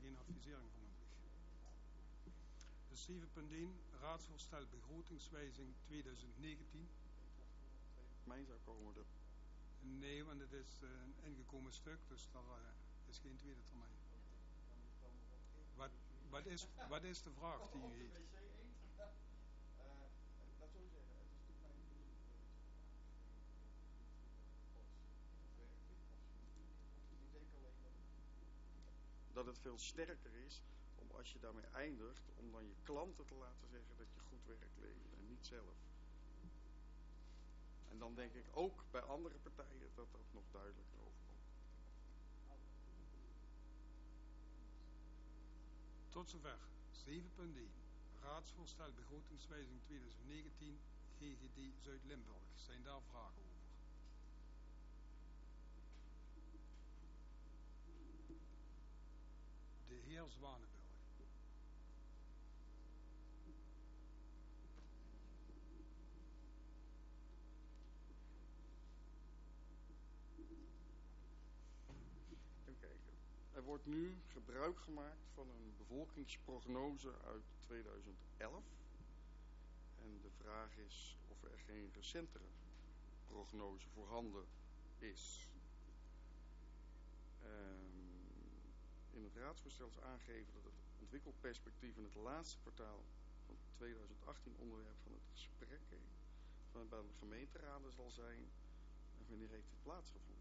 geen advisering voor nodig. Dus 7.1 raadsvoorstel begrotingswijziging 2019. Mij zou komen dat. Nee, want het is een ingekomen stuk, dus daar is geen tweede termijn. Wat is de vraag die u heeft? Dat zou ik zeggen, het is natuurlijk mijn ik denk alleen dat het veel sterker is om als je daarmee eindigt, om dan je klanten te laten zeggen dat je goed werk levert en niet zelf. En dan denk ik ook bij andere partijen dat dat nog duidelijker overkomt. Tot zover 7.1 raadsvoorstel begrotingswijziging 2019 GGD Zuid-Limburg. Zijn daar vragen over? De heer Zwanenburg. Even kijken. Er wordt nu gebruik gemaakt van een bevolkingsprognose uit 2011. En de vraag is of er geen recentere prognose voorhanden is. In het raadsvoorstel is aangegeven dat het ontwikkelperspectief in het laatste kwartaal van 2018 onderwerp van het gesprek bij de gemeenteraden zal zijn. En wanneer heeft dit plaatsgevonden?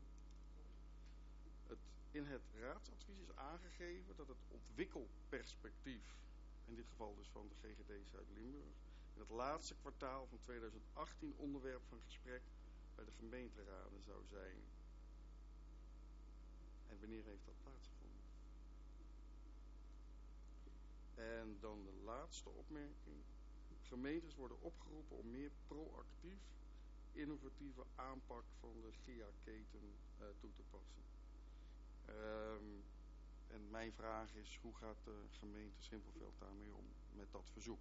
In het raadsadvies is aangegeven dat het ontwikkelperspectief, in dit geval dus van de GGD Zuid-Limburg, in het laatste kwartaal van 2018 onderwerp van gesprek bij de gemeenteraden zou zijn. En wanneer heeft dat plaatsgevonden? En dan de laatste opmerking. Gemeentes worden opgeroepen om meer proactief innovatieve aanpak van de GIA-keten toe te passen. En mijn vraag is, hoe gaat de gemeente Simpelveld daarmee om met dat verzoek?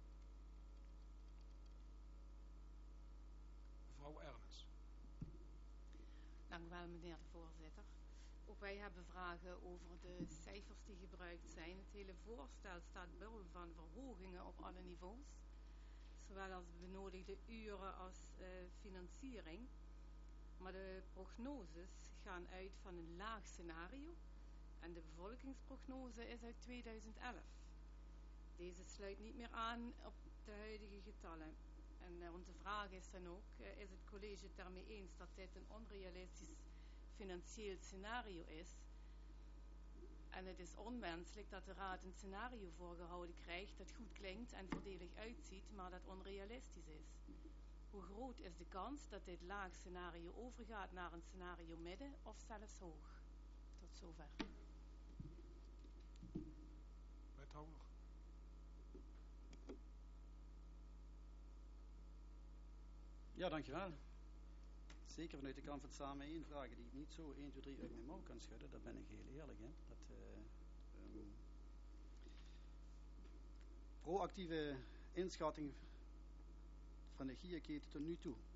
Mevrouw Ernest. Dank u wel, meneer de voorzitter. Ook wij hebben vragen over de cijfers die gebruikt zijn. Het hele voorstel staat bol van verhogingen op alle niveaus. Zowel als benodigde uren als financiering. Maar de prognoses gaan uit van een laag scenario. En de bevolkingsprognose is uit 2011. Deze sluit niet meer aan op de huidige getallen. En onze vraag is dan ook, is het college het daarmee eens dat dit een onrealistisch financieel scenario is? En het is onwenselijk dat de raad een scenario voorgehouden krijgt dat goed klinkt en voordelig uitziet, maar dat onrealistisch is. Hoe groot is de kans dat dit laag scenario overgaat naar een scenario midden of zelfs hoog? Tot zover. Wethouder. Ja, dankjewel. Zeker vanuit de kant van het Samen 1 vragen die ik niet zo 1, 2, 3 uit mijn mouw kan schudden. Daar ben ik heel eerlijk in. Proactieve inschatting van de GIA-keten tot nu toe.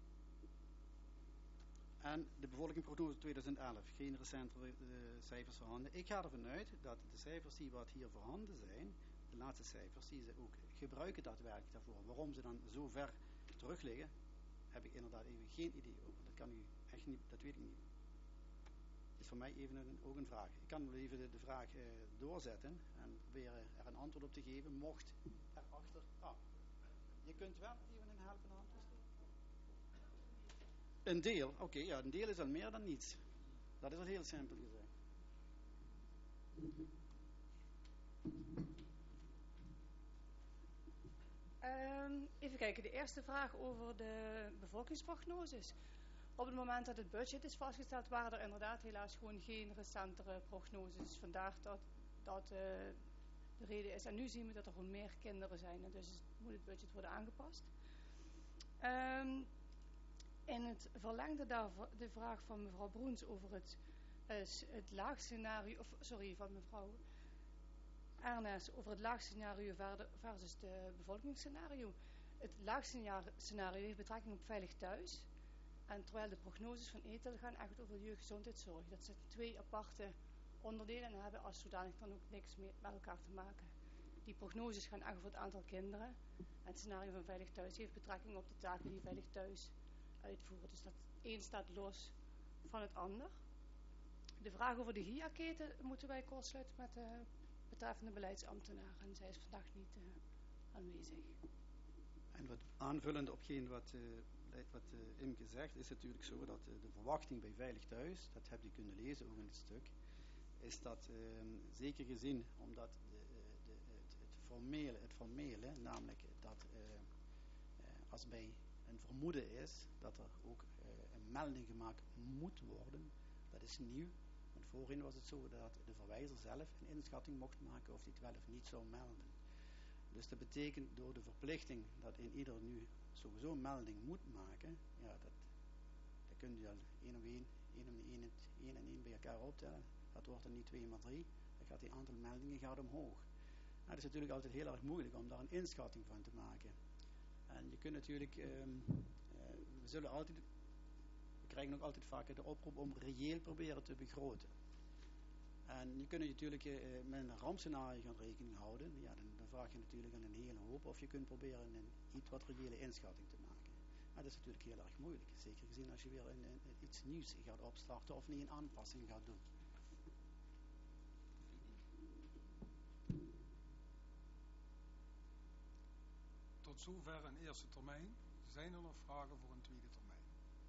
En de bevolkingsprognose 2011. Geen recente cijfers voorhanden. Ik ga ervan uit dat de cijfers die wat hier voorhanden zijn, de laatste cijfers, die ze ook gebruiken daadwerkelijk daarvoor. Waarom ze dan zo ver terug liggen, heb ik inderdaad even geen idee over. Dat kan u echt niet, dat weet ik niet. Dat is voor mij even ook een vraag. Ik kan wel even de vraag doorzetten en proberen er een antwoord op te geven. Mocht erachter... je kunt wel even een helpende hand toesteken. Een deel, oké, ja, een deel is al meer dan niets. Dat is al heel simpel gezegd. Even kijken, de eerste vraag over de bevolkingsprognoses. Op het moment dat het budget is vastgesteld, waren er inderdaad helaas gewoon geen recentere prognoses. Vandaar dat de reden is. En nu zien we dat er gewoon meer kinderen zijn. En dus moet het budget worden aangepast. In het verlengde daarvan de vraag van mevrouw Broens over het laagscenario, van mevrouw Ernest over het laagscenario versus de bevolkingsscenario. Het laagscenario heeft betrekking op veilig thuis. En terwijl de prognoses van ETEL gaan echt over jeugdgezondheidszorg. Dat zijn twee aparte onderdelen en hebben als zodanig dan ook niks meer met elkaar te maken. Die prognoses gaan echt voor het aantal kinderen. En het scenario van Veilig Thuis heeft betrekking op de taken die Veilig Thuis uitvoeren. Dus dat één staat los van het ander. De vraag over de GIA-keten moeten wij kortsluiten met de betreffende beleidsambtenaar. En zij is vandaag niet aanwezig. En wat aanvullend op wat Imke zegt, is het natuurlijk zo dat de verwachting bij Veilig Thuis, dat heb je kunnen lezen ook in het stuk, is dat zeker gezien, omdat het formele, namelijk dat als bij een vermoeden is dat er ook een melding gemaakt moet worden, dat is nieuw. Want voorheen was het zo dat de verwijzer zelf een inschatting mocht maken of hij het wel of niet zou melden. Dus dat betekent door de verplichting dat in ieder nu sowieso een melding moet maken, ja, dat kun je al één en één bij elkaar optellen. Dat wordt dan niet 2 maar 3, dan gaat die aantal meldingen gaat omhoog. Nou, het is natuurlijk altijd heel erg moeilijk om daar een inschatting van te maken. En je kunt natuurlijk, we krijgen ook altijd vaak de oproep om reëel proberen te begroten. En je kunt natuurlijk met een rampscenario gaan rekening houden. Ja, dan vraag je natuurlijk aan een hele hoop. Of je kunt proberen een iets wat reële inschatting te maken. Maar dat is natuurlijk heel erg moeilijk. Zeker gezien als je weer iets nieuws gaat opstarten of niet een aanpassing gaat doen. Tot zover een eerste termijn. Zijn er nog vragen voor een tweede termijn?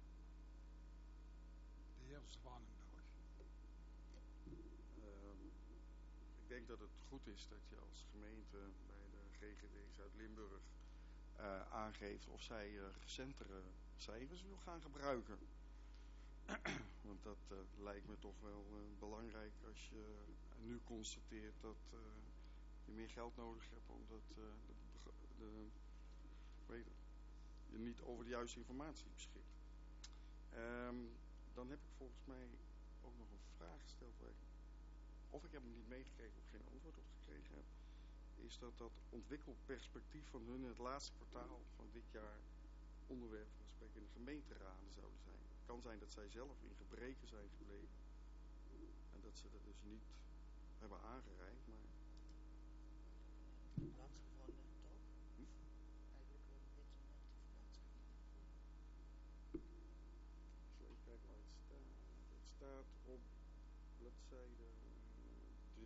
De heer Zwanenburg. Ik denk dat het goed is dat je als gemeente bij de GGD Zuid-Limburg aangeeft of zij recentere cijfers wil gaan gebruiken. Want dat lijkt me toch wel belangrijk als je nu constateert dat je meer geld nodig hebt omdat je niet over de juiste informatie beschikt. Dan heb ik volgens mij ook nog een vraag gesteld waar of ik heb hem niet meegekregen of geen antwoord op gekregen heb, is dat ontwikkelperspectief van hun in het laatste kwartaal van dit jaar onderwerp van gesprek in de gemeenteraden zouden zijn. Het kan zijn dat zij zelf in gebreken zijn gebleven en dat ze dat dus niet hebben aangereikt, maar... Plaatsgevonden, toch? Eigenlijk op dit moment Even kijken waar het staat. Het staat op bladzijde 3.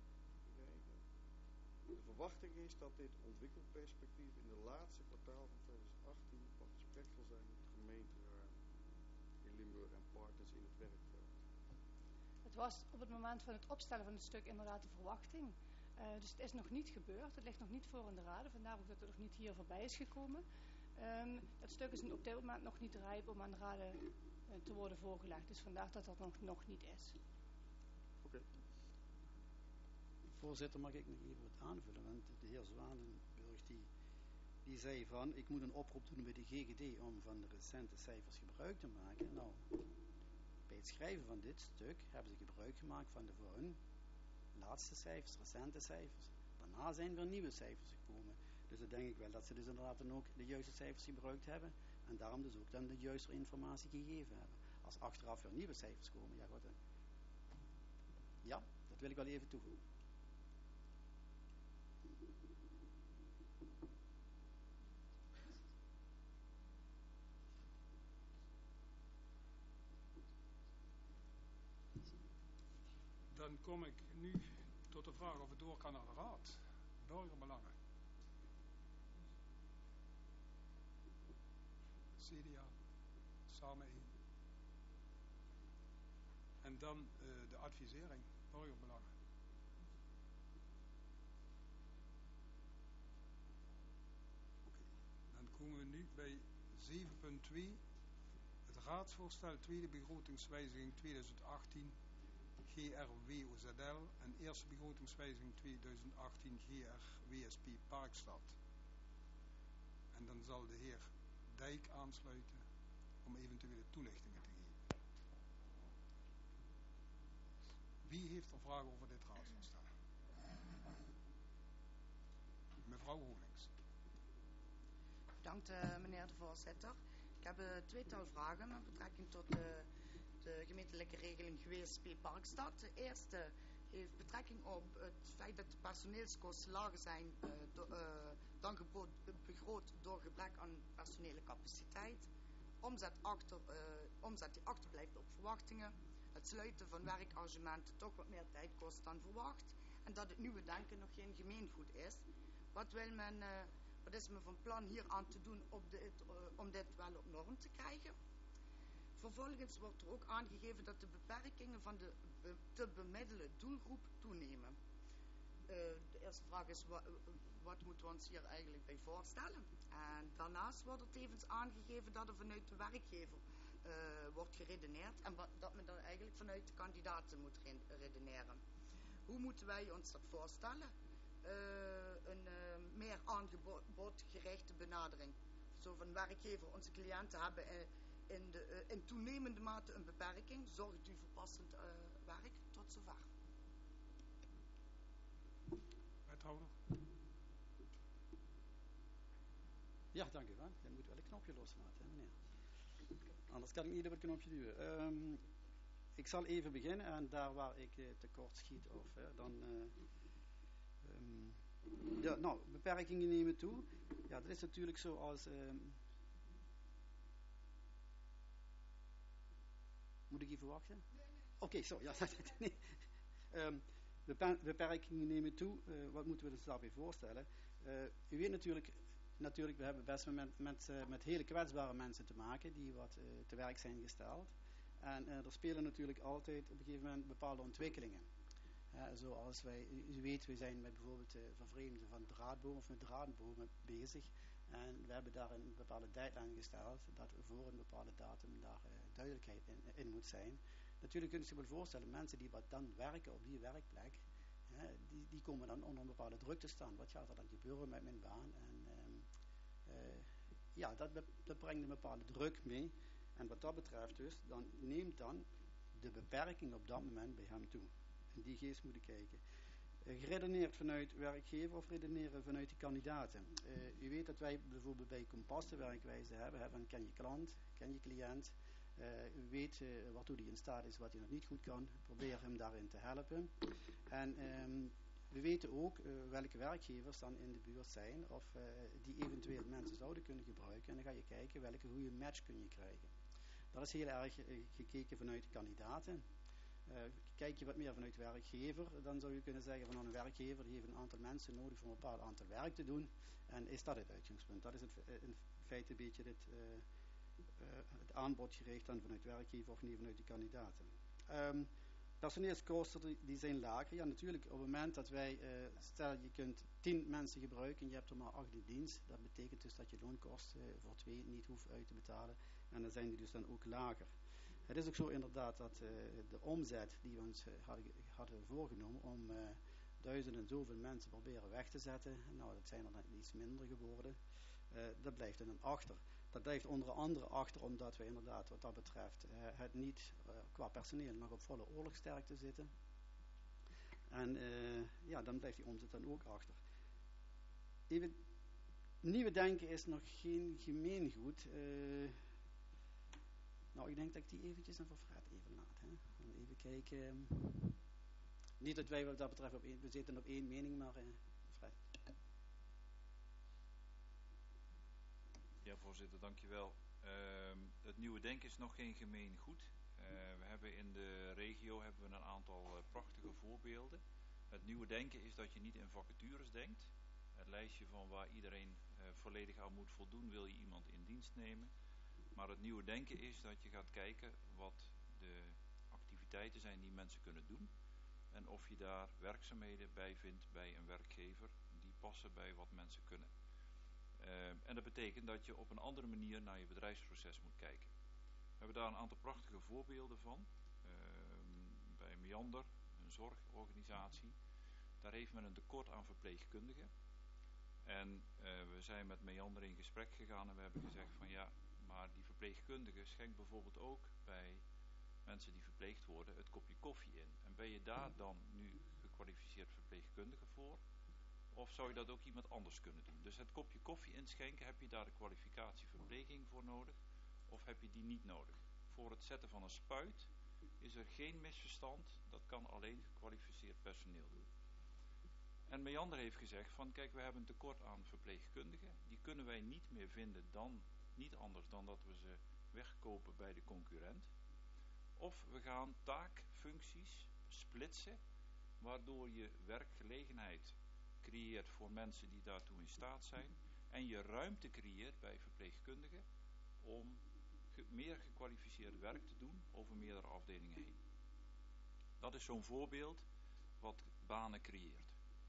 De verwachting is dat dit ontwikkelperspectief in de laatste kwartaal van 2018 van gesprek zal zijn met de gemeenteraad in Limburg en partners in het werkveld. Het was op het moment van het opstellen van het stuk inderdaad de verwachting. Dus het is nog niet gebeurd. Het ligt nog niet voor in de raden. Vandaar ook dat het nog niet hier voorbij is gekomen. Het stuk is op dit moment nog niet rijp om aan de raden te worden voorgelegd. Dus vandaar dat dat nog niet is. Oké. Voorzitter, mag ik nog even wat aanvullen? Want de heer Zwanenburg die zei van, ik moet een oproep doen bij de GGD om van de recente cijfers gebruik te maken. Nou, bij het schrijven van dit stuk hebben ze gebruik gemaakt van de voor hun laatste cijfers, recente cijfers. Daarna zijn er nieuwe cijfers gekomen. Dus dan denk ik wel dat ze dus inderdaad dan ook de juiste cijfers gebruikt hebben. En daarom dus ook dan de juiste informatie gegeven hebben. Als achteraf weer nieuwe cijfers komen, ja goed. Ja, dat wil ik wel even toevoegen. Dan kom ik nu tot de vraag of het door kan naar de raad. Burgerbelangen. CDA. Samen één. En dan de advisering. Burgerbelangen. Oké. Dan komen we nu bij 7.2. Het raadsvoorstel tweede begrotingswijziging 2018. GRWOZL en eerste begrotingswijziging 2018 GRWSP Parkstad. En dan zal de heer Dijk aansluiten om eventuele toelichtingen te geven. Wie heeft er vragen over dit raadsvoorstel? Mevrouw Honings. Bedankt meneer de voorzitter. Ik heb een tweetal vragen met betrekking tot de de gemeentelijke regeling WSP Parkstad. De eerste heeft betrekking op het feit dat de personeelskosten lager zijn dan begroot door gebrek aan personele capaciteit. Omzet die achterblijft op verwachtingen. Het sluiten van werkarrangementen toch wat meer tijd kost dan verwacht. En dat het nieuwe denken nog geen gemeengoed is. Wat is men van plan hier aan te doen om dit wel op norm te krijgen? Vervolgens wordt er ook aangegeven dat de beperkingen van de te bemiddelen doelgroep toenemen. De eerste vraag is, wat moeten we ons hier eigenlijk bij voorstellen? En daarnaast wordt er tevens aangegeven dat er vanuit de werkgever wordt geredeneerd en dat men dan eigenlijk vanuit de kandidaten moet redeneren. Hoe moeten wij ons dat voorstellen? Een meer aanbodgerichte benadering. Zo van werkgever, onze cliënten hebben in toenemende mate een beperking. Zorgt u voor passend werk? Tot zover. Wethouder. Ja, dank u wel. Je moet wel een knopje loslaten, hè, meneer. Anders kan ik niet op het knopje duwen. Ik zal even beginnen en daar waar ik tekort schiet, beperkingen nemen toe. Ja, dat is natuurlijk zoals... Moet ik even wachten? Oké, zo. Ja, nee. Beperkingen nemen toe. Wat moeten we ons daarbij voorstellen? U weet natuurlijk, we hebben best met hele kwetsbare mensen te maken die wat te werk zijn gesteld. En er spelen natuurlijk altijd op een gegeven moment bepaalde ontwikkelingen. Zoals u weet, we zijn met bijvoorbeeld vervreemden van draadbomen of met draadbomen bezig. En we hebben daar een bepaalde deadline gesteld dat voor een bepaalde datum daar duidelijkheid in moet zijn. Natuurlijk kunt u zich wel voorstellen, mensen die wat dan werken op die werkplek, die komen dan onder een bepaalde druk te staan. Wat gaat er dan gebeuren met mijn baan? En dat brengt een bepaalde druk mee. En wat dat betreft dus, dan neemt dan de beperking op dat moment bij hem toe. In die geest moet ik kijken. Geredeneerd vanuit werkgever of redeneren vanuit de kandidaten. U weet dat wij bijvoorbeeld bij Kompas de werkwijze hebben ken je klant, ken je cliënt. U weet waartoe hij in staat is, wat hij nog niet goed kan. Probeer hem daarin te helpen. En we weten ook welke werkgevers dan in de buurt zijn of die eventueel mensen zouden kunnen gebruiken. En dan ga je kijken welke goede match kun je krijgen. Dat is heel erg gekeken vanuit de kandidaten. Kijk je wat meer vanuit werkgever, dan zou je kunnen zeggen van een werkgever die heeft een aantal mensen nodig voor een bepaald aantal werk te doen. En is dat het uitgangspunt? Dat is in feite een beetje het aanbod gericht dan vanuit werkgever of niet vanuit de kandidaten. Personeelskosten die zijn lager. Ja, natuurlijk op het moment dat wij, stel je kunt 10 mensen gebruiken en je hebt er maar 8 in dienst. Dat betekent dus dat je loonkosten voor 2 niet hoeft uit te betalen. En dan zijn die dus dan ook lager. Het is ook zo inderdaad dat de omzet die we ons hadden voorgenomen om 1000 en zoveel mensen proberen weg te zetten. Nou, dat zijn er dan iets minder geworden. Dat blijft er dan achter. Dat blijft onder andere achter omdat we inderdaad wat dat betreft het niet qua personeel nog op volle oorlogsterkte zitten. En dan blijft die omzet dan ook achter. Even, nieuwe denken is nog geen gemeengoed. Nou, ik denk dat ik die eventjes aan voor Fred even laat. Hè. Even kijken. Niet dat wij wat dat betreft we zitten op één mening, maar Fred. Ja, voorzitter, dankjewel. Het nieuwe denken is nog geen gemeen goed. We hebben in de regio een aantal prachtige voorbeelden. Het nieuwe denken is dat je niet in vacatures denkt. Het lijstje van waar iedereen volledig aan moet voldoen, wil je iemand in dienst nemen. Maar het nieuwe denken is dat je gaat kijken wat de activiteiten zijn die mensen kunnen doen. En of je daar werkzaamheden bij vindt bij een werkgever die passen bij wat mensen kunnen. En dat betekent dat je op een andere manier naar je bedrijfsproces moet kijken. We hebben daar een aantal prachtige voorbeelden van. Bij Meander, een zorgorganisatie. Daar heeft men een tekort aan verpleegkundigen. En we zijn met Meander in gesprek gegaan en we hebben gezegd van ja, maar die verpleegkundige schenkt bijvoorbeeld ook bij mensen die verpleegd worden het kopje koffie in. En ben je daar dan nu gekwalificeerd verpleegkundige voor? Of zou je dat ook iemand anders kunnen doen? Dus het kopje koffie inschenken, heb je daar de kwalificatie verpleging voor nodig? Of heb je die niet nodig? voor het zetten van een spuit is er geen misverstand. Dat kan alleen gekwalificeerd personeel doen. En Meander heeft gezegd van kijk, we hebben een tekort aan verpleegkundigen. Die kunnen wij niet meer vinden dan, niet anders dan dat we ze wegkopen bij de concurrent. Of we gaan taakfuncties splitsen, waardoor je werkgelegenheid creëert voor mensen die daartoe in staat zijn. En je ruimte creëert bij verpleegkundigen om meer gekwalificeerd werk te doen over meerdere afdelingen heen. Dat is zo'n voorbeeld wat banen creëert.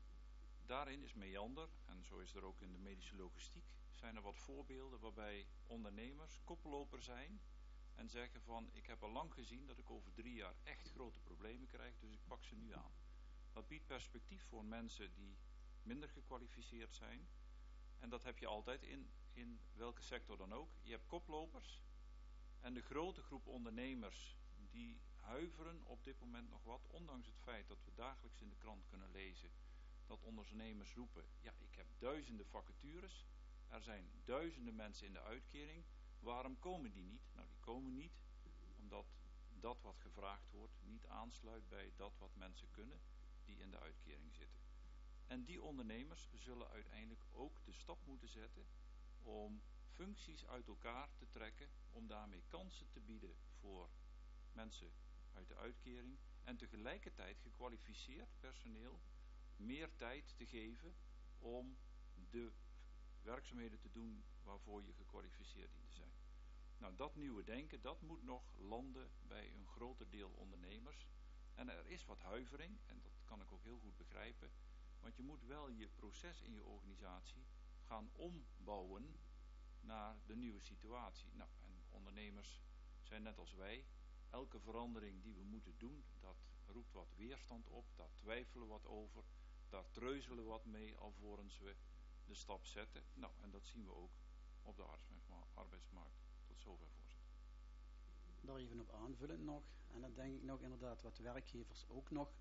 Daarin is Meander, en zo is er ook in de medische logistiek, zijn er wat voorbeelden waarbij ondernemers koploper zijn en zeggen van ik heb al lang gezien dat ik over 3 jaar echt grote problemen krijg, dus ik pak ze nu aan. Dat biedt perspectief voor mensen die minder gekwalificeerd zijn. En dat heb je altijd in welke sector dan ook. Je hebt koplopers en de grote groep ondernemers die huiveren op dit moment nog wat, ondanks het feit dat we dagelijks in de krant kunnen lezen dat ondernemers roepen, ja, ik heb duizenden vacatures, er zijn duizenden mensen in de uitkering, waarom komen die niet? Nou, die komen niet omdat dat wat gevraagd wordt niet aansluit bij dat wat mensen kunnen die in de uitkering zitten. En die ondernemers zullen uiteindelijk ook de stap moeten zetten om functies uit elkaar te trekken, om daarmee kansen te bieden voor mensen uit de uitkering en tegelijkertijd gekwalificeerd personeel meer tijd te geven om de werkzaamheden te doen waarvoor je gekwalificeerd dient te zijn. Nou, dat nieuwe denken, dat moet nog landen bij een groter deel ondernemers. En er is wat huivering, en dat kan ik ook heel goed begrijpen, want je moet wel je proces in je organisatie gaan ombouwen naar de nieuwe situatie. Nou, en ondernemers zijn net als wij, elke verandering die we moeten doen, dat roept wat weerstand op, daar twijfelen we wat over, daar treuzelen we wat mee alvorens we de stap zetten. Nou, en dat zien we ook op de arbeidsmarkt. Tot zover, voorzitter. Daar even op aanvullend nog, en dan denk ik nog inderdaad wat werkgevers ook nog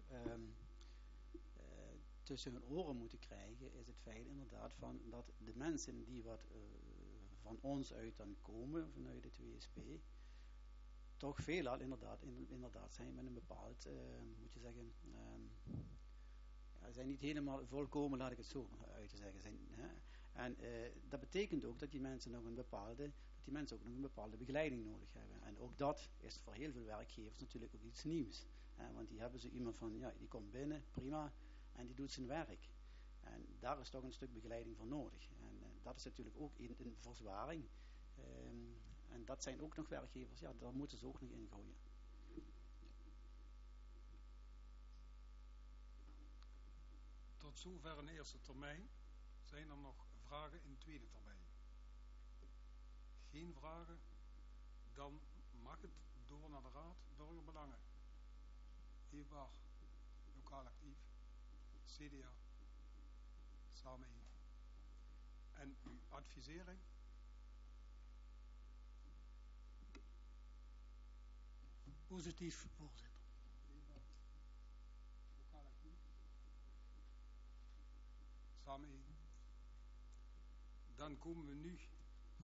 tussen hun oren moeten krijgen, is het feit inderdaad van dat de mensen die wat van ons uit dan komen, vanuit het WSP, toch veelal inderdaad zijn met een bepaald, moet je zeggen, zijn niet helemaal volkomen, laat ik het zo uit te zeggen zijn. Hè? En dat betekent ook dat die mensen ook nog een bepaalde begeleiding nodig hebben. En ook dat is voor heel veel werkgevers natuurlijk ook iets nieuws. Want die hebben zo iemand van, ja, die komt binnen, prima, en die doet zijn werk. En daar is toch een stuk begeleiding voor nodig. En dat is natuurlijk ook een verzwaring. En dat zijn ook nog werkgevers, ja, daar moeten ze ook nog in gooien. Tot zover een eerste termijn. Zijn er nog vragen in tweede termijn? Geen vragen? Dan mag het door naar de Raad Burgerbelangen. EVAR, lokaal actief, CDA, samen één. En uw advisering? Positief, voorzitter. EVAR, lokaal actief, samen één. Dan komen we nu